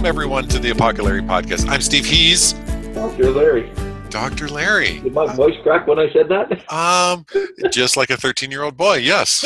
everyone, to the Apocalypse Podcast. I'm Steve Hees. Dr. Larry. Dr. Larry. Did my voice crack when I said that? Just like a 13-year-old boy, yes.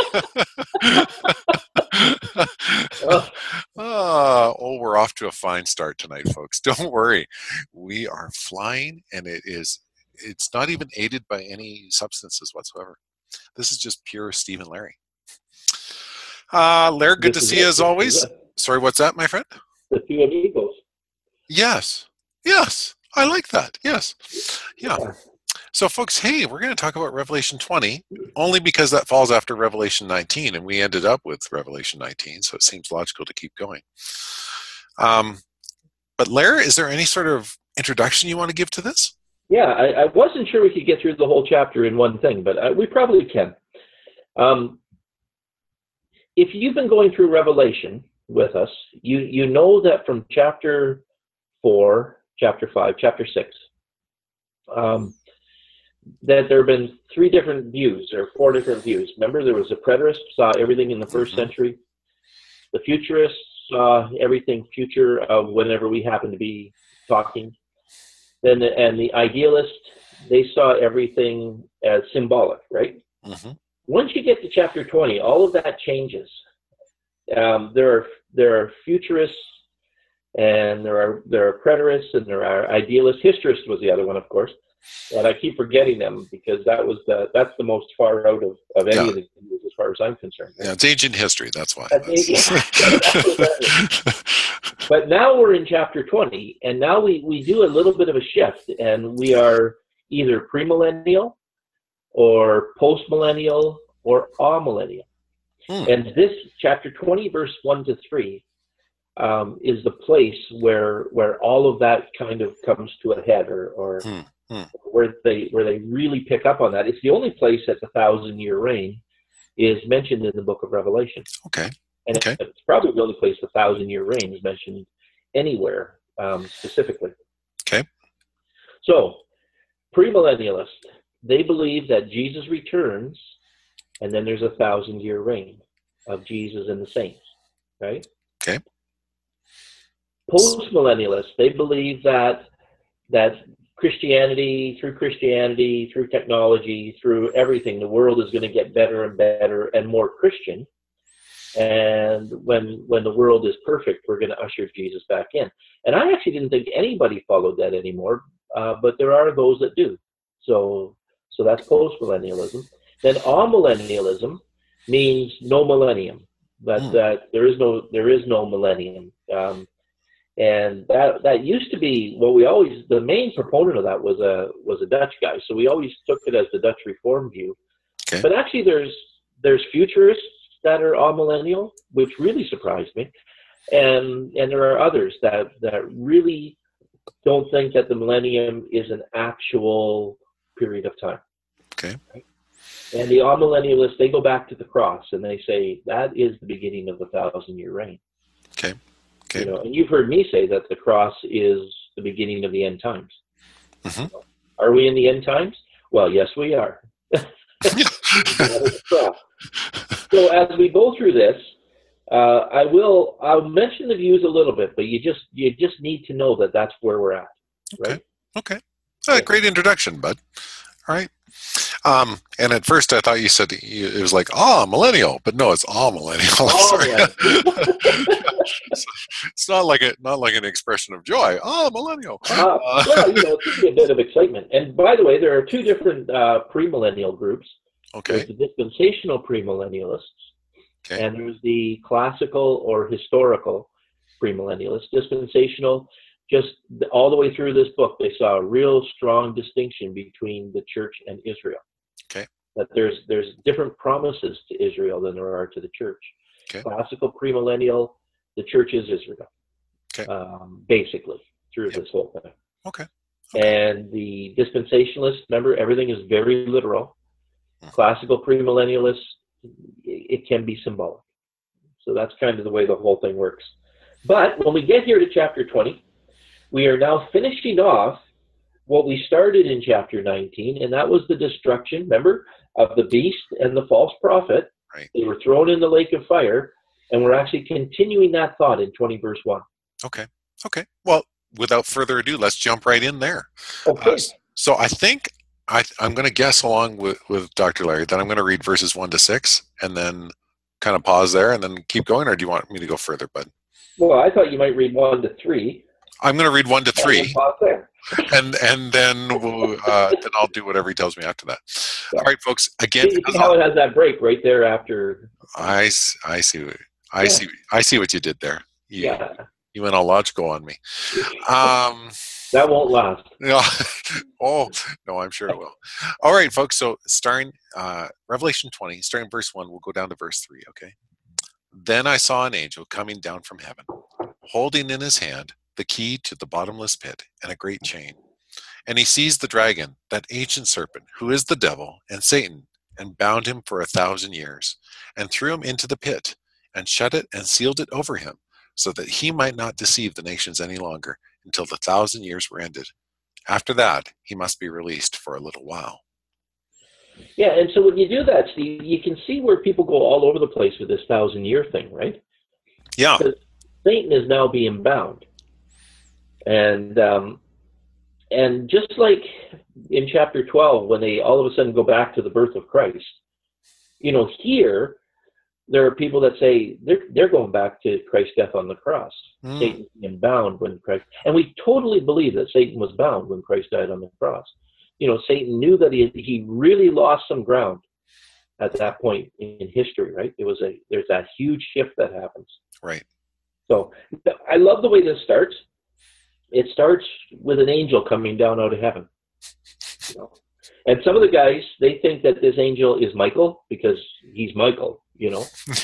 We're off to a fine start tonight, folks. Don't worry. We are flying, and it's not even aided by any substances whatsoever. This is just pure Steve and Larry. Larry, good to see you as always. Sorry, what's that, my friend? The two amigos. Yes. I like that. Yes. Yeah. So, folks, hey, we're going to talk about Revelation 20, only because that falls after Revelation 19, and we ended up with Revelation 19, so it seems logical to keep going. But, Larry, is there any sort of introduction you want to give to this? Yeah, I wasn't sure we could get through the whole chapter in one thing, but we probably can. If you've been going through Revelation with us, you know that from chapter 4, chapter 5, chapter 6, that there have been 3 different views, or 4 different views. Remember, there was the preterist, saw everything in the first century. The futurists saw everything future of whenever we happen to be talking. And the idealists, they saw everything as symbolic, right? Mm-hmm. Once you get to chapter 20, all of that changes. There are futurists, and there are preterists, and there are idealists. Historists was the other one, of course, and I keep forgetting them because that's the most far out of any of the views as far as I'm concerned. Yeah, it's ancient history. That's why. But now we're in chapter 20, and now we do a little bit of a shift, and we are either premillennial or postmillennial or amillennial. And this chapter 20, verse 1 to 3, is the place where all of that kind of comes to a head, or where they really pick up on that. It's the only place that the 1,000-year reign is mentioned in the book of Revelation. Okay. And it's probably the only place the 1,000-year reign is mentioned anywhere specifically. Okay. So, premillennialists, they believe that Jesus returns, and then there's a 1,000-year reign of Jesus and the saints, right? Okay. Postmillennialists, they believe that Christianity, through technology, through everything, the world is going to get better and better and more Christian. And when the world is perfect, we're going to usher Jesus back in. And I actually didn't think anybody followed that anymore, but there are those that do. So that's postmillennialism. Then amillennialism means no millennium, that there is no millennium. And that used to be the main proponent of that was a Dutch guy. So we always took it as the Dutch Reform view. Okay. But actually there's futurists that are amillennial, which really surprised me. And there are others that really don't think that the millennium is an actual period of time. Okay. Right? And the amillennialists, they go back to the cross and they say that is the beginning of the 1,000-year reign. Okay. You know, and you've heard me say that the cross is the beginning of the end times. Mm-hmm. Are we in the end times? Well, yes, we are. So as we go through this, I'll mention the views a little bit, but you just need to know that that's where we're at. Right? Okay. Great introduction, bud. All right. And at first I thought you said it was like, millennial, but no, it's millennial. It's not like an expression of joy. Millennial. Well, it could be a bit of excitement. And by the way, there are 2 different premillennial groups. Okay. There's the dispensational premillennialists, and there's the classical or historical premillennialists. Dispensational, just all the way through this book, they saw a real strong distinction between the church and Israel. Okay. That there's different promises to Israel than there are to the church. Okay. Classical premillennial, the church is Israel. Okay. Basically, through this whole thing. Okay. And the dispensationalists, remember, everything is very literal. Classical premillennialists, it can be symbolic. So that's kind of the way the whole thing works. But when we get here to chapter 20, we are now finishing off what we started in chapter 19, and that was the destruction, remember, of the beast and the false prophet. Right. They were thrown in the lake of fire, and we're actually continuing that thought in 20 verse 1. Okay. Okay. Well, without further ado, let's jump right in there. Okay. So I think I'm going to guess along with Dr. Larry that I'm going to read verses 1 to 6 and then kind of pause there and then keep going, or do you want me to go further, bud? Well, I thought you might read 1 to 3. I'm going to read 1 to 3, And pause there. and then then I'll do whatever he tells me after that. Yeah. All right, folks. Again, See how it has that break right there after. I see I see what you did there. Yeah. You went all logical on me. That won't last. Yeah. Oh, no, I'm sure it will. All right, folks. So starting Revelation 20, starting verse 1, we'll go down to verse 3, okay? Then I saw an angel coming down from heaven, holding in his hand the key to the bottomless pit and a great chain. And he seized the dragon, that ancient serpent, who is the devil and Satan, and bound him for 1,000 years, and threw him into the pit, and shut it and sealed it over him, so that he might not deceive the nations any longer, until the 1,000 years were ended. After that, he must be released for a little while. Yeah, and so when you do that, Steve, you can see where people go all over the place with this 1,000-year thing, right? Yeah. Because Satan is now being bound. And just like in chapter 12, when they all of a sudden go back to the birth of Christ, here there are people that say they're going back to Christ's death on the cross. Satan being bound when Christ, and we totally believe that Satan was bound when Christ died on the cross. Satan knew that he really lost some ground at that point in history, right? There's that huge shift that happens. Right. So I love the way this starts. It starts with an angel coming down out of heaven. And some of the guys, they think that this angel is Michael because he's Michael, Yeah.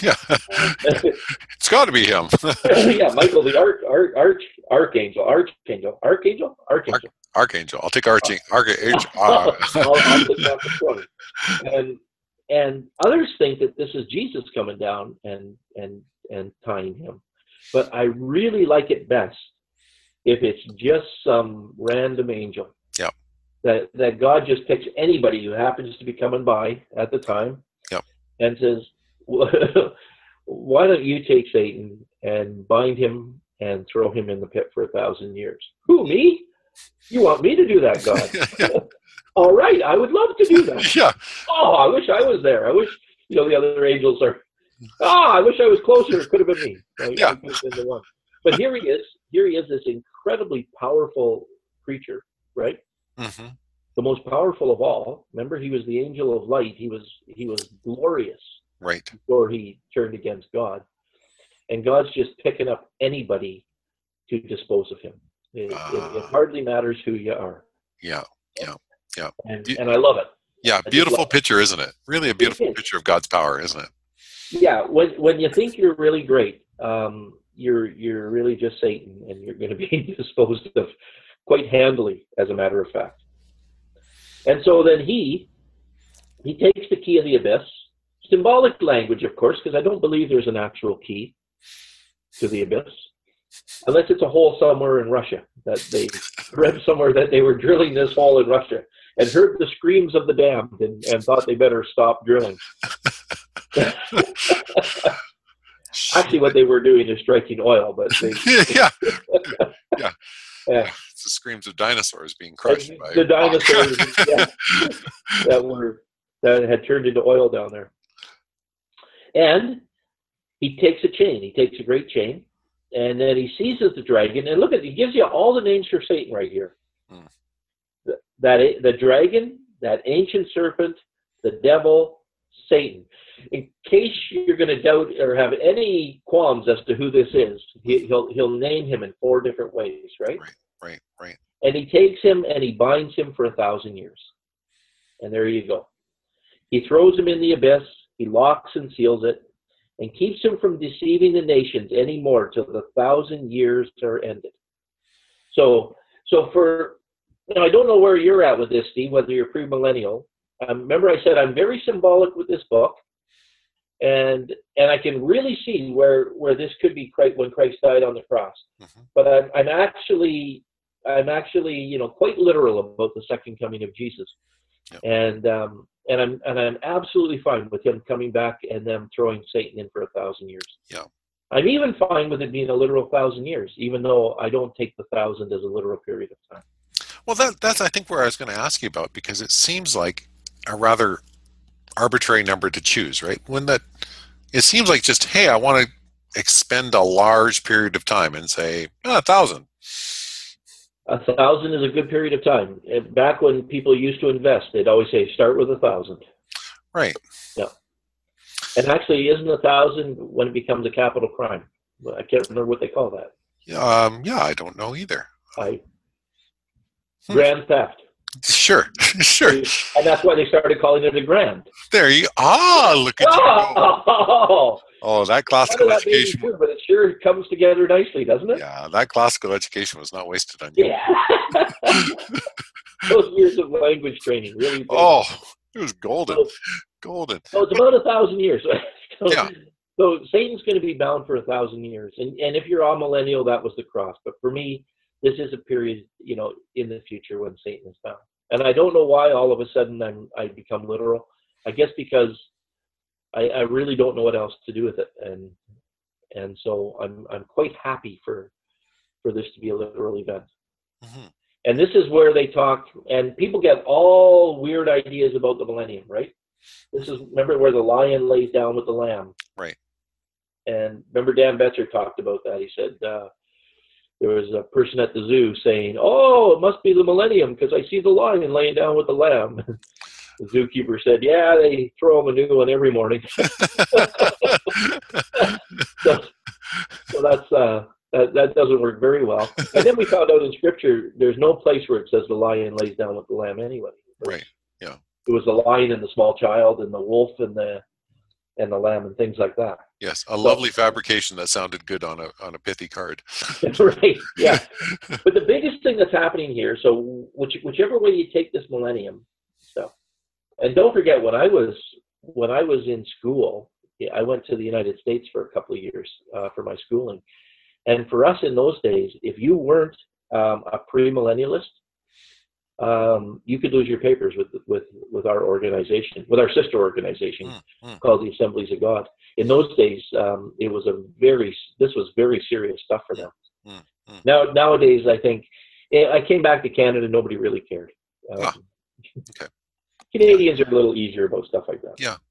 It's got to be him. Yeah, Michael, the archangel. Archangel. I'll take Archangel. I'll take that for 20. And others think that this is Jesus coming down and tying him. But I really like it best if it's just some random angel. Yeah. That God just picks anybody who happens to be coming by at the time. Yeah. And says, why don't you take Satan and bind him and throw him in the pit for 1,000 years? Who, me? You want me to do that, God? Yeah. All right, I would love to do that. Yeah. Oh, I wish I was there. I wish, the other angels are. I wish I was closer. It could have been me. Right? Yeah. I could have been the one. But here he is. Here he is, this incredibly powerful creature, right? Mm-hmm. The most powerful of all. Remember, he was the angel of light. He was glorious. Right. Before he turned against God. And God's just picking up anybody to dispose of him. It hardly matters who you are. Yeah. And I love it. Yeah, beautiful picture, isn't it? Really a beautiful picture of God's power, isn't it? Yeah, when you think you're really great, you're really just Satan, and you're going to be disposed of quite handily, as a matter of fact. And so then he takes the key of the abyss, symbolic language, of course, because I don't believe there's an actual key to the abyss, unless it's a hole somewhere in Russia that they read somewhere that they were drilling this hole in Russia and heard the screams of the damned and thought they better stop drilling. Actually, what they were doing is striking oil, but they, yeah. It's the screams of dinosaurs being crushed by the dinosaurs that had turned into oil down there. And he takes a chain. He takes a great chain, and then he seizes the dragon. And look at it; he gives you all the names for Satan right here. The dragon, that ancient serpent, the devil, Satan. In case you're going to doubt or have any qualms as to who this is, he'll name him in 4 different ways, right? Right. And he takes him and he binds him for 1,000 years. And there you go. He throws him in the abyss. He locks and seals it, and keeps him from deceiving the nations anymore till the 1,000 years are ended. So for I don't know where you're at with this, Steve, whether you're premillennial. Remember, I said I'm very symbolic with this book, and I can really see where this could be when Christ died on the cross. Mm-hmm. But I'm actually quite literal about the second coming of Jesus, yep. And I'm absolutely fine with him coming back and them throwing Satan in for 1,000 years. Yeah, I'm even fine with it being a literal 1,000 years, even though I don't take the 1,000 as a literal period of time. Well, that's I think where I was going to ask you about, because it seems like a rather arbitrary number to choose, right? When that it seems like just, hey, I want to expend a large period of time and say 1,000. 1,000 is a good period of time. Back when people used to invest, they'd always say start with 1,000. Right. Yeah. And actually, isn't 1,000 when it becomes a capital crime? I can't remember what they call that. Yeah, I don't know either. Grand theft. Sure, sure. And that's why they started calling it a grand. There you look at you go. Oh, that classical education. True, but it sure comes together nicely, doesn't it? Yeah, that classical education was not wasted on you. Yeah. Those years of language training really. It was golden. Golden. So it's about 1,000 years. Yeah. So Satan's going to be bound for 1,000 years, and if you're all millennial, that was the cross. But for me, this is a period, in the future when Satan is bound. And I don't know why all of a sudden I become literal. I guess because I really don't know what else to do with it, and so I'm quite happy for this to be a literal event. Mm-hmm. And this is where they talk, and people get all weird ideas about the millennium, right? This is, remember, where the lion lays down with the lamb. Right. And remember Dan Betzer talked about that. He said there was a person at the zoo saying, "Oh, it must be the millennium because I see the lion laying down with the lamb." The zookeeper said, "Yeah, they throw him a new one every morning." so that doesn't work very well. And then we found out in Scripture there's no place where it says the lion lays down with the lamb anyway. Right. Yeah. It was the lion and the small child and the wolf and the lamb and things like that. Yes, lovely fabrication that sounded good on a pithy card. Right. Yeah. But the biggest thing that's happening here, so whichever way you take this millennium stuff, and don't forget when I was in school, I went to the United States for a couple of years for my schooling, and for us in those days, if you weren't a premillennialist, you could lose your papers with our organization, with our sister organization called the Assemblies of God. In those days, this was very serious stuff for them. Nowadays, I think, I came back to Canada, nobody really cared. Okay. Canadians are a little easier about stuff like that. Yeah.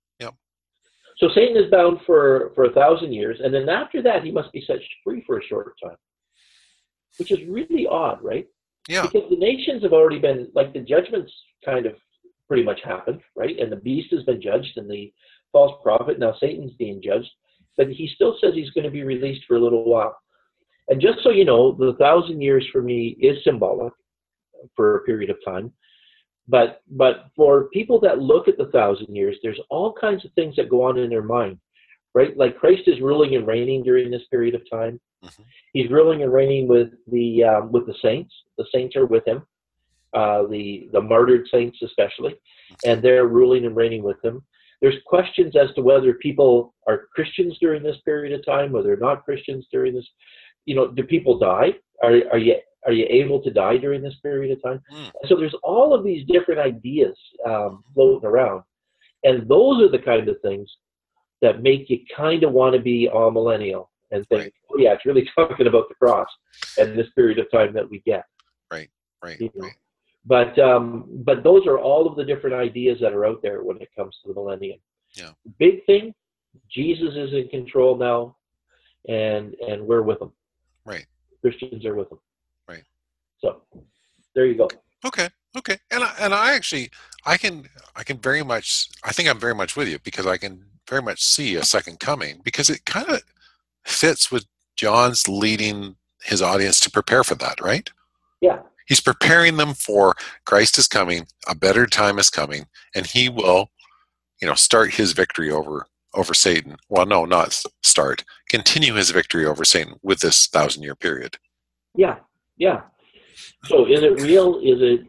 So Satan is bound for 1,000 years, and then after that, he must be set free for a short time, which is really odd, right? Yeah. Because the nations have already been, like, the judgments kind of pretty much happened, right? And the beast has been judged, and the false prophet, now Satan's being judged, but he still says he's going to be released for a little while. And just so you know, the 1,000 years for me is symbolic for a period of time. But for people that look at the 1,000 years, there's all kinds of things that go on in their mind, right? Like Christ is ruling and reigning during this period of time. Mm-hmm. He's ruling and reigning with the saints. The saints are with him, the martyred saints especially, and they're ruling and reigning with him. There's questions as to whether people are Christians during this period of time, whether they're not Christians during this. Do people die? Are you able to die during this period of time? So there's all of these different ideas floating around, and those are the kind of things that make you kind of want to be all millennial and think, right. Oh yeah, it's really talking about the cross and this period of time that we get. Right. Right. But those are all of the different ideas that are out there when it comes to the millennium. Yeah. Big thing, Jesus is in control now, and we're with him. Right. Christians are with him. Right. So there you go. Okay. And I can very much, I think I'm very much with you, because I can very much see a second coming, because it kind of fits with John's leading his audience to prepare for that, right? Yeah. He's preparing them for Christ is coming, a better time is coming, and he will, start his victory over Satan. Well, no, not start. Continue his victory over Satan with this 1,000-year period. Yeah. So is it real? Is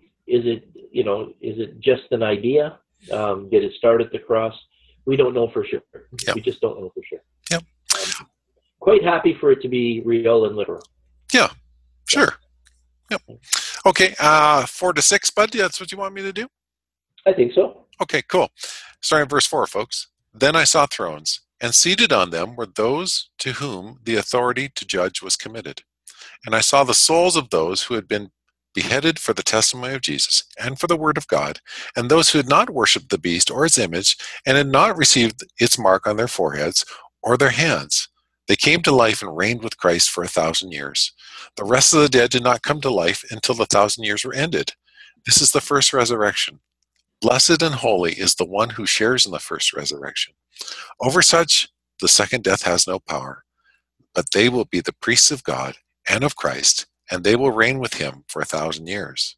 it just an idea? Did it start at the cross? We don't know for sure. Yep. We just don't know for sure. Yep. Quite happy for it to be real and literal. Yeah, sure. Yep. Okay, 4 to 6, bud. That's what you want me to do? I think so. Okay, cool. Starting at verse 4, folks. Then I saw thrones, and seated on them were those to whom the authority to judge was committed. And I saw the souls of those who had been beheaded for the testimony of Jesus and for the word of God, and those who had not worshipped the beast or its image, and had not received its mark on their foreheads or their hands. They came to life and reigned with Christ for 1,000 years. The rest of the dead did not come to life until the 1,000 years were ended. This is the first resurrection. Blessed and holy is the one who shares in the first resurrection. Over such, the second death has no power, but they will be the priests of God and of Christ, and they will reign with him for 1,000 years.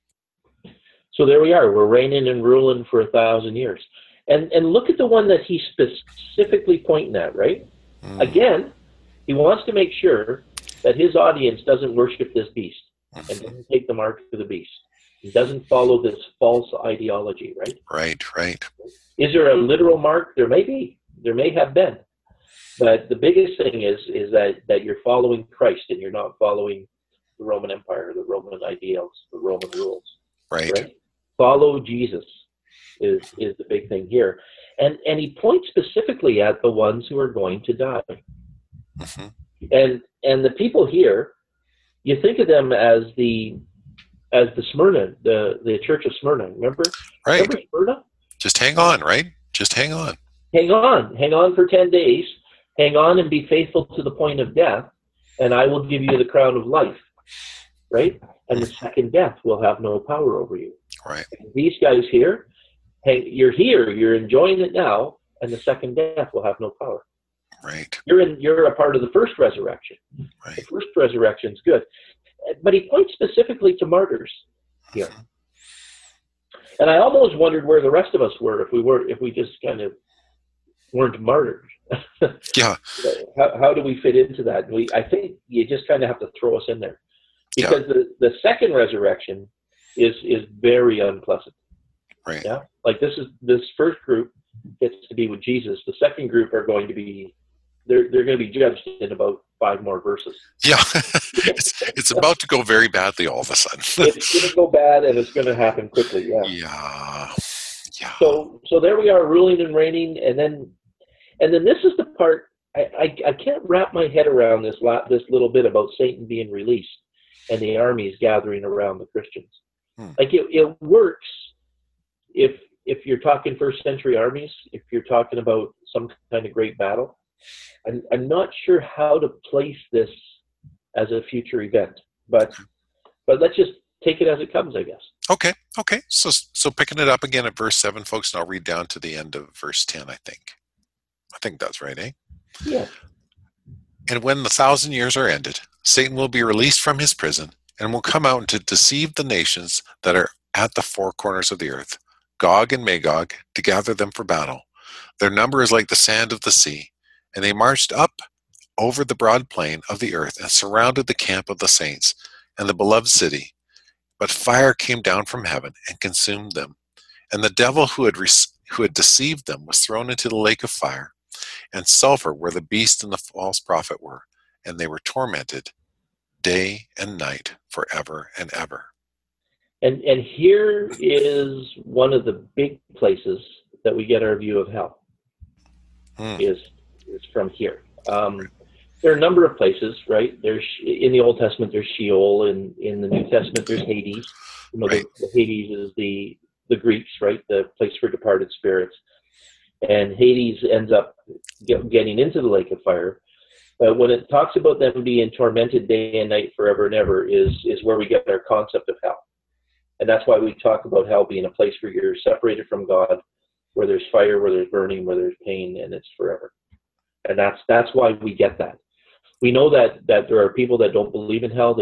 So there we are. We're reigning and ruling for 1,000 years. And look at the one that he's specifically pointing at, right? Again, he wants to make sure that his audience doesn't worship this beast and doesn't take the mark of the beast. He doesn't follow this false ideology, right? Right. Is there a literal mark? There may be. There may have been. But the biggest thing is that you're following Christ and you're not following the Roman Empire, the Roman ideals, the Roman rules. Right. Follow Jesus is the big thing here. And he points specifically at the ones who are going to die. And the people here, you think of them as the Smyrna, the church of Smyrna, remember? Right. Remember Smyrna? Just hang on, right? Just hang on. Hang on for 10 days. Hang on and be faithful to the point of death, and I will give you the crown of life, right? And the second death will have no power over you. Right. These guys here, hey, you're here, you're enjoying it now, and the second death will have no power. Right. You're a part of the first resurrection. Right. The first resurrection's good. But he points specifically to martyrs here. And I almost wondered where the rest of us were if we just kind of weren't martyrs. Yeah. How do we fit into that? I think you just kind of have to throw us in there, because the second resurrection is very unpleasant. Right. Yeah. Like this first group gets to be with Jesus. The second group are going to be they're going to be judged in about 5 more verses. Yeah. it's about to go very badly all of a sudden. It's going to go bad, and it's going to happen quickly. Yeah. Yeah. So there we are, ruling and reigning, and then this is the part I can't wrap my head around this little bit about Satan being released and the armies gathering around the Christians. Like it works if you're talking first century armies, if you're talking about some kind of great battle. I'm not sure how to place this as a future event, but let's just take it as it comes, I guess. Okay. So picking it up again at verse 7, folks, and I'll read down to the end of verse 10, I think that's right, eh? Yeah. And when the 1,000 years are ended, Satan will be released from his prison and will come out to deceive the nations that are at the 4 corners of the earth, Gog and Magog, to gather them for battle. Their number is like the sand of the sea. And they marched up over the broad plain of the earth and surrounded the camp of the saints and the beloved city. But fire came down from heaven and consumed them. And the devil who had deceived them was thrown into the lake of fire and sulfur, where the beast and the false prophet were, and they were tormented day and night forever and ever. And here is one of the big places that we get our view of hell. Is from here. There are a number of places, right? There's in the Old Testament there's Sheol, and in the New Testament there's Hades. Right. The Hades is the Greeks, right? The place for departed spirits. And Hades ends up getting into the lake of fire. But when it talks about them being tormented day and night forever and ever is where we get our concept of hell. And that's why we talk about hell being a place where you're separated from God, where there's fire, where there's burning, where there's pain, and it's forever. And that's why we get that. We know that there are people that don't believe in hell.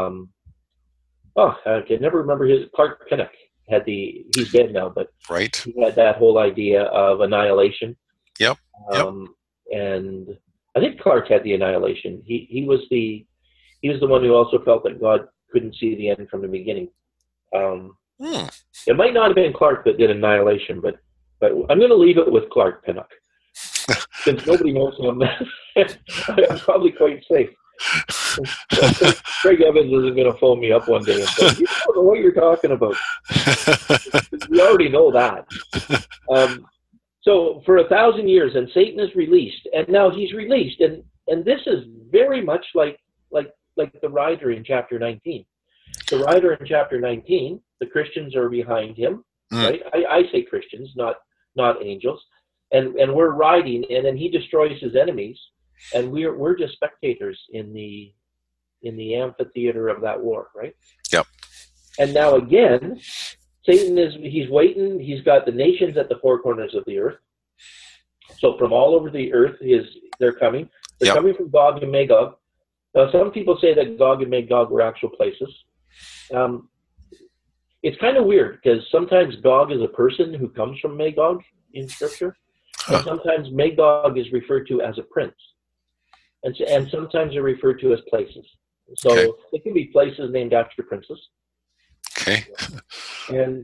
I can never remember Clark Pinnock he's dead now, but right. He had that whole idea of annihilation. Yep. And I think Clark had the annihilation. He was the one who also felt that God couldn't see the end from the beginning. It might not have been Clark that did annihilation, but I'm going to leave it with Clark Pinnock. Since nobody knows him, I'm probably quite safe. Craig Evans isn't going to phone me up one day and say, "You don't know what you're talking about." We already know that. So for 1,000 years, and Satan is released, and now he's released, and this is very much like the rider in chapter 19. The rider in chapter 19, the Christians are behind him, right? I say Christians, not angels, and we're riding, and then he destroys his enemies, and we're just spectators in the amphitheater of that war, right? Yep. And now again, Satan he's waiting. He's got the nations at the four corners of the earth. So from all over the earth, they're coming. They're coming from Gog and Magog. Now, some people say that Gog and Magog were actual places. It's kind of weird because sometimes Gog is a person who comes from Magog in Scripture, and sometimes Magog is referred to as a prince, and sometimes they're referred to as places. So it can be places named after princes. Okay. And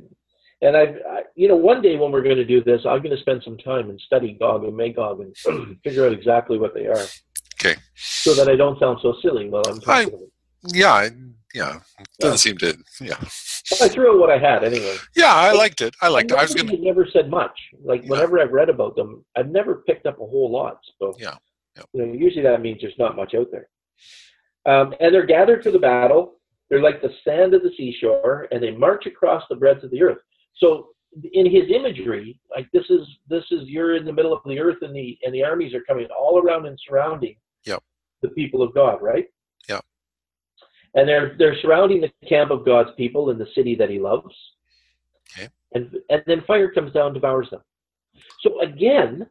one day when we're going to do this, I'm going to spend some time and study Gog and Magog and figure out exactly what they are. Okay. So that I don't sound so silly while I'm talking about it. Yeah. Doesn't seem to. Yeah. I threw out what I had anyway. Yeah, I liked it. I was going to. Never said much. Whenever I've read about them, I've never picked up a whole lot. So usually that means there's not much out there. And they're gathered for the battle. They're like the sand of the seashore, and they march across the breadth of the earth. So in his imagery, like this is you're in the middle of the earth, and the armies are coming all around and surrounding the people of God, right? Yeah. And they're surrounding the camp of God's people in the city that he loves. Okay. And then fire comes down and devours them. So again,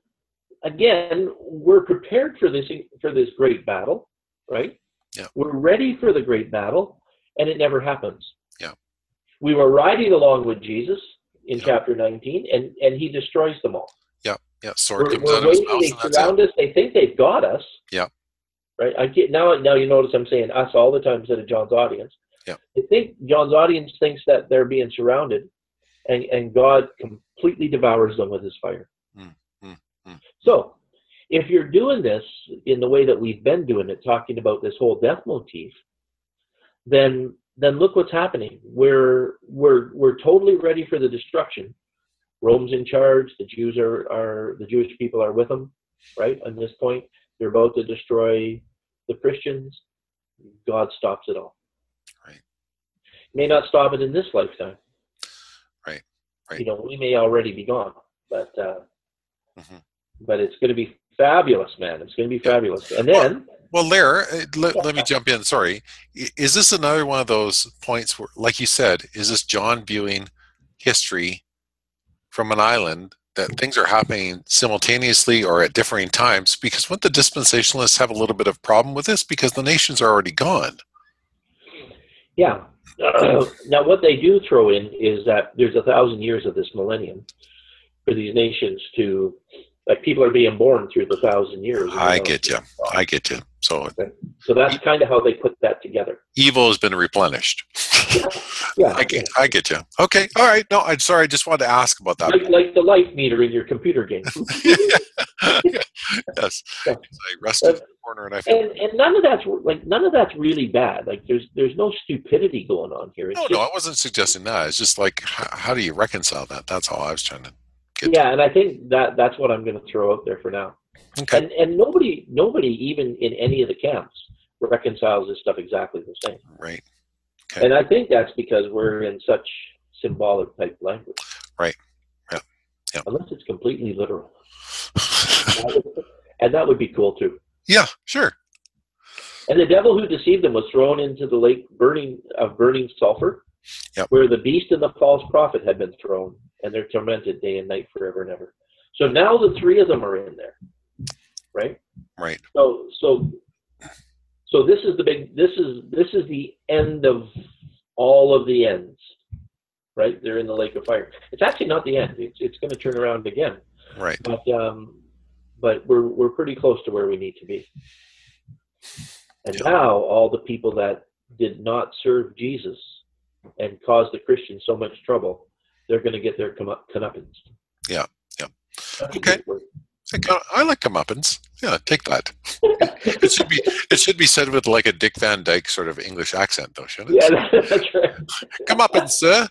we're prepared for this great battle, right? Yeah. We're ready for the great battle, and it never happens. Yeah. We were riding along with Jesus in chapter 19, and he destroys them all. Yeah. Yeah. Sword comes we're out of his waiting, mouth. they surround us. They think they've got us. Yeah. Right. Now you notice I'm saying us all the time instead of John's audience. Yeah. They think John's audience thinks that they're being surrounded, and God completely devours them with his fire. So, if you're doing this in the way that we've been doing it, talking about this whole death motif, then look what's happening. We're totally ready for the destruction. Rome's in charge. The Jews the Jewish people are with them, right? On this point, they're about to destroy the Christians. God stops it all. Right. May not stop it in this lifetime. Right. We may already be gone, but it's going to be fabulous, man. It's going to be fabulous. And then, well, Lair, let me jump in. Sorry, is this another one of those points where, like you said, is this John viewing history from an island that things are happening simultaneously or at differing times? Because wouldn't the dispensationalists have a little bit of problem with this because the nations are already gone? Yeah. Now, what they do throw in is that there's 1,000 years of this millennium for these nations to, like, people are being born through the 1,000 years. I get you. So that's kind of how they put that together. Evil has been replenished. Yeah. I get you. Okay. All right. No, I'm sorry. I just wanted to ask about that. Like the life meter in your computer game. Yes. I rested in the corner and I feel. And none of that's really bad. Like there's no stupidity going on here. No, I wasn't suggesting that. It's just like, how do you reconcile that? That's all I was trying to get. Yeah, and I think that's what I'm going to throw out there for now. Okay. And nobody even in any of the camps reconciles this stuff exactly the same. Right. Okay. And I think that's because we're in such symbolic type language. Right. Yeah. Unless it's completely literal. And that would be cool too. Yeah, sure. And the devil who deceived them was thrown into the lake burning sulfur, where the beast and the false prophet had been thrown, and they're tormented day and night forever and ever. So now the three of them are in there, right? Right. So this is the end of all of the ends, right? They're in the lake of fire. It's actually not the end. It's going to turn around again. Right. But we're pretty close to where we need to be. And now all the people that did not serve Jesus and caused the Christians so much trouble, they're going to get their comeuppance. Yeah. Okay. I like comeuppance. Yeah, take that. It should be said with like a Dick Van Dyke sort of English accent, though, shouldn't it? Yeah, that's right. Comeuppance, sir.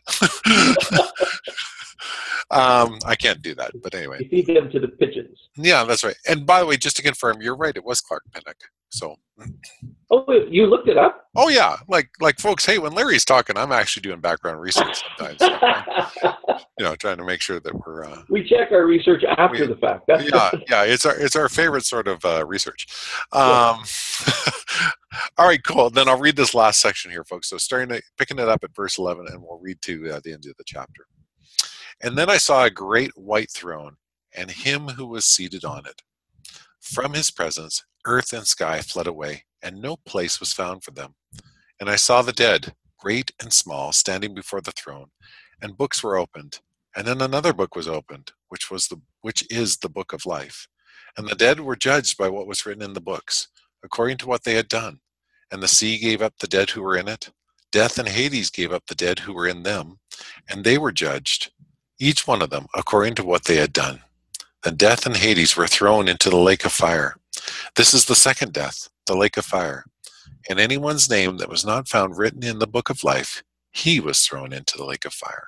I can't do that, but anyway. You feed them to the pigeons. Yeah, that's right. And by the way, just to confirm, you're right. It was Clark Pinnock. So. Oh, you looked it up? Oh yeah, like folks. Hey, when Larry's talking, I'm actually doing background research sometimes. Trying to make sure that we're. We check our research after the fact. Yeah. It's our favorite sort of research. All right, cool. Then I'll read this last section here, folks. So picking it up at verse 11, and we'll read to the end of the chapter. And then I saw a great white throne, and him who was seated on it. From his presence, earth and sky fled away, and no place was found for them. And I saw the dead, great and small, standing before the throne, and books were opened. And then another book was opened, which is the book of life. And the dead were judged by what was written in the books, according to what they had done. And the sea gave up the dead who were in it. Death and Hades gave up the dead who were in them, and they were judged, each one of them, according to what they had done. Then death and Hades were thrown into the lake of fire. This is the second death, the lake of fire. And anyone's name that was not found written in the book of life, he was thrown into the lake of fire.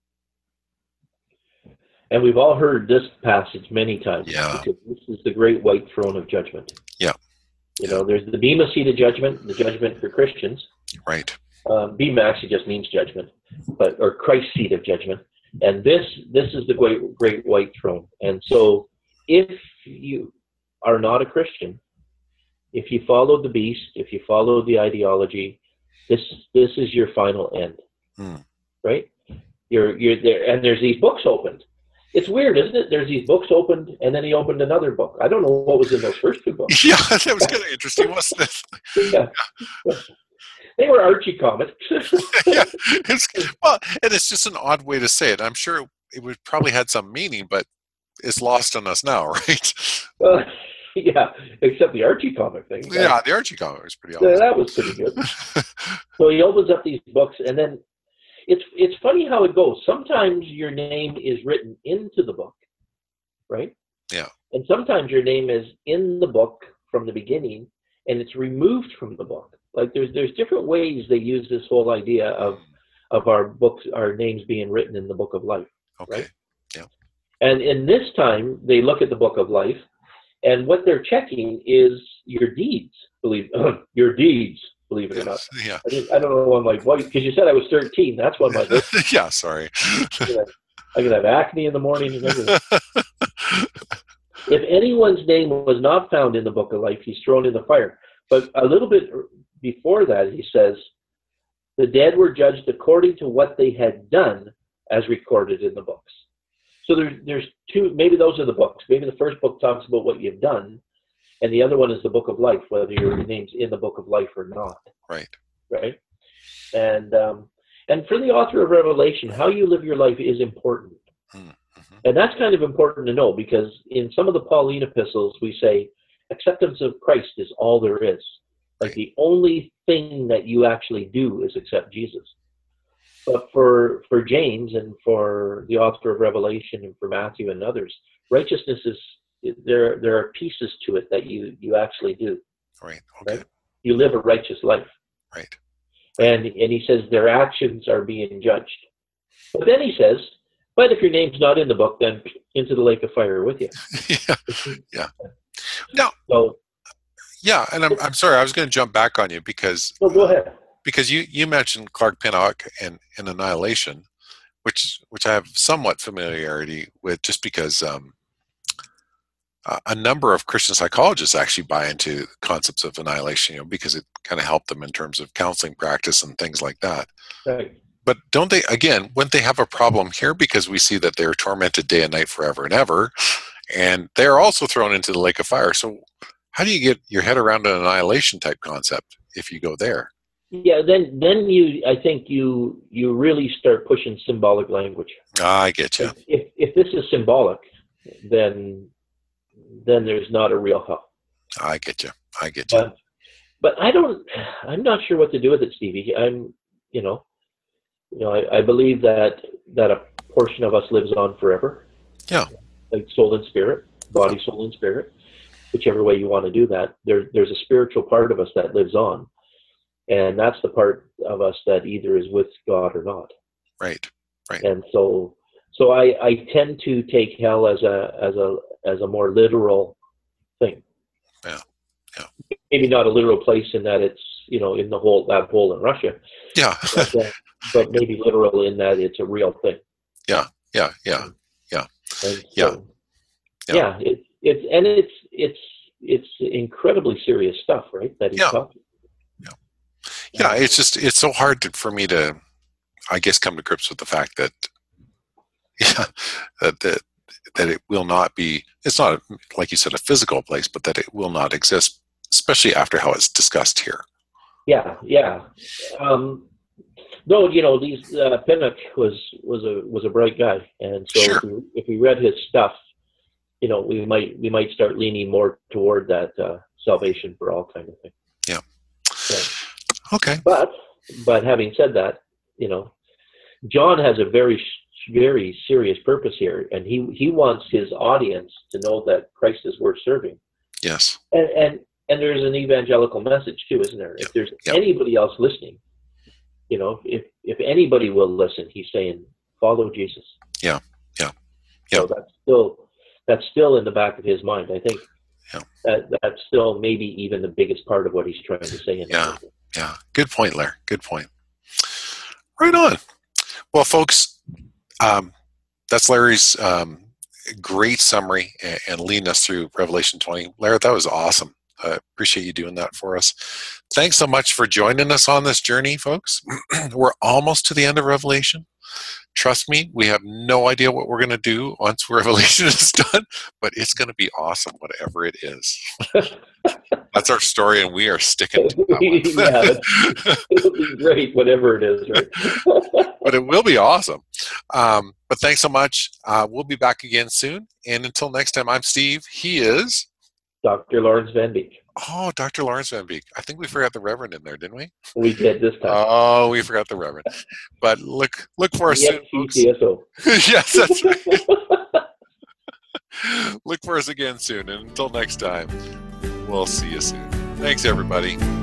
And we've all heard this passage many times. Yeah. Because this is the great white throne of judgment. Yeah. There's the Bema seat of judgment, the judgment for Christians. Right. Bema actually just means judgment, or Christ's seat of judgment. And this is the great white throne. And so if you are not a Christian, if you follow the beast, if you follow the ideology, this is your final end. Right? You're there, and there's these books opened. It's weird, isn't it? There's these books opened, and then he opened another book. I don't know what was in those first two books. Yeah, that was kind of interesting, wasn't it? Yeah. They were Archie comics. Yeah, and it's just an odd way to say it. I'm sure it would probably had some meaning, but it's lost on us now, right? Yeah, except the Archie comic thing. Yeah, the Archie comic was pretty awesome. That was pretty good. So he opens up these books, and then it's funny how it goes. Sometimes your name is written into the book, right? Yeah. And sometimes your name is in the book from the beginning, and it's removed from the book. Like there's different ways they use this whole idea of our books, our names being written in the book of life. Okay. Right? Yeah. And in this time, they look at the book of life, and what they're checking is your deeds. Believe it or not. Yeah. I don't know why my voice, because you said I was 13. That's why my voice. Yeah. Sorry. I could have acne in the morning and everything. If anyone's name was not found in the book of life, he's thrown in the fire. But a little bit before that, he says, the dead were judged according to what they had done as recorded in the books. So there's two, maybe those are the books. Maybe the first book talks about what you've done, and the other one is the book of life, whether your name's in the book of life or not. Right. Right? And for the author of Revelation, how you live your life is important. Mm-hmm. And that's kind of important to know, because in some of the Pauline epistles, we say acceptance of Christ is all there is. Like the only thing that you actually do is accept Jesus. But for James and for the author of Revelation and for Matthew and others, righteousness is, there are pieces to it that you actually do. Right. Okay. Right? You live a righteous life. Right. And he says their actions are being judged. But then he says, but if your name's not in the book, then into the lake of fire with you. Yeah. Now, so, yeah, and I'm sorry, I was going to jump back on you because. Well, go ahead. Because you mentioned Clark Pinnock and Annihilation, which I have somewhat familiarity with, just because a number of Christian psychologists actually buy into concepts of annihilation, because it kind of helped them in terms of counseling practice and things like that. Right. But wouldn't they have a problem here, because we see that they're tormented day and night forever and ever, and they're also thrown into the lake of fire. So how do you get your head around an annihilation type concept if you go there? Yeah, then I think you really start pushing symbolic language. I get you. If this is symbolic, then there's not a real hell. I get you. But I'm not sure what to do with it, Stevie. I believe that a portion of us lives on forever. Yeah. Like soul and spirit. body, soul, and spirit, whichever way you want to do that. There's a spiritual part of us that lives on, and that's the part of us that either is with God or not. Right. And so I tend to take hell as a more literal thing. Yeah. Maybe not a literal place in that it's, in that hole in Russia. Yeah. But maybe literal in that it's a real thing. Yeah. And so, it's incredibly serious stuff, right? That he's talking. Yeah, it's so hard for me to, I guess, come to grips with the fact that, that it will not be. It's not, like you said, a physical place, but that it will not exist, especially after how it's discussed here. Yeah. No, Pinnock was a bright guy, and so Sure. if we read his stuff, we might start leaning more toward that salvation for all kind of thing. Yeah. So, okay. But having said that, John has a very, very serious purpose here, and he wants his audience to know that Christ is worth serving. Yes. And there's an evangelical message too, isn't there? If there's anybody else listening, if anybody will listen, he's saying, follow Jesus. Yeah. So that's still in the back of his mind. I think that's still maybe even the biggest part of what he's trying to say. Yeah. Good point, Larry. Good point. Right on. Well, folks, that's Larry's great summary and leading us through Revelation 20. Larry, that was awesome. I appreciate you doing that for us. Thanks so much for joining us on this journey, folks. We're almost to the end of Revelation. Trust me, we have no idea what we're going to do once Revelation is done, but it's going to be awesome, whatever it is. That's our story, and we are sticking to that one. It'll be great, whatever it is, right? But it will be awesome. But thanks so much. We'll be back again soon. And until next time, I'm Steve. He is Dr. Lawrence Van Beek. Oh, Dr. Lawrence Van Beek. I think we forgot the Reverend in there, didn't we? We did this time. Oh, we forgot the Reverend. But look for us soon, folks. Yes, that's right. Look for us again soon. And until next time, we'll see you soon. Thanks, everybody.